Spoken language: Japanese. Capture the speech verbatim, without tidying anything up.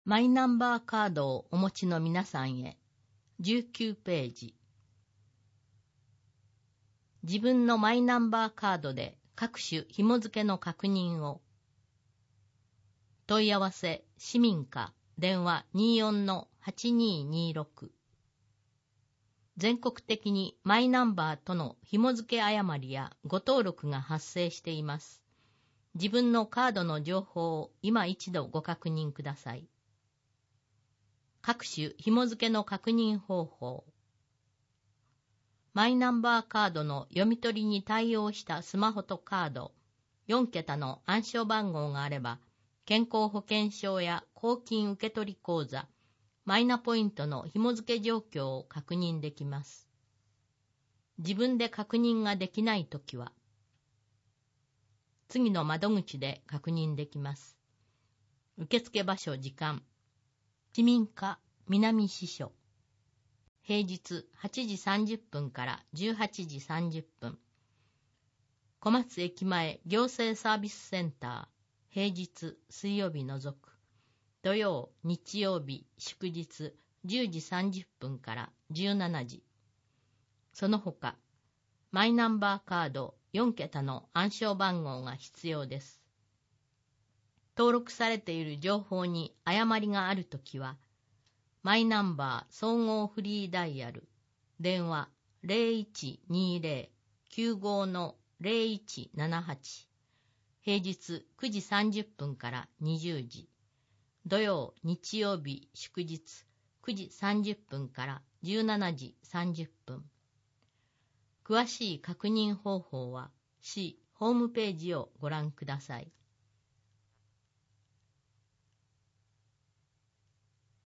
マイナンバーカードをお持ちの皆さんへ。じゅうきゅうページ。自分のマイナンバーカードで各種紐付けの確認を。問い合わせ市民課電話 にじゅうよん はちにーにーろく。全国的にマイナンバーとの紐付け誤りや誤登録が発生しています。自分のカードの情報を今一度ご確認ください。各種紐付けの確認方法。マイナンバーカードの読み取りに対応したスマホとカード、よんけたの暗証番号があれば、健康保険証や公金受取口座、マイナポイントの紐付け状況を確認できます。自分で確認ができないときは、次の窓口で確認できます。受付場所時間。市民課南支所。平日はちじさんじゅっぷんからじゅうはちじさんじゅっぷん。小松駅前行政サービスセンター。平日水曜日除く。土曜、日曜日、祝日じゅうじさんじゅっぷんからじゅうしちじ。その他、マイナンバーカードよんけたの暗証番号が必要です。登録されている情報に誤りがあるときは、マイナンバー総合フリーダイヤル、電話 ゼロいちにゼロ きゅうご ゼロいちななはち、平日くじさんじゅっぷんからにじゅうじ、土曜、日曜日、祝日くじさんじゅっぷんからじゅうしちじさんじゅっぷん。詳しい確認方法は市ホームページをご覧ください。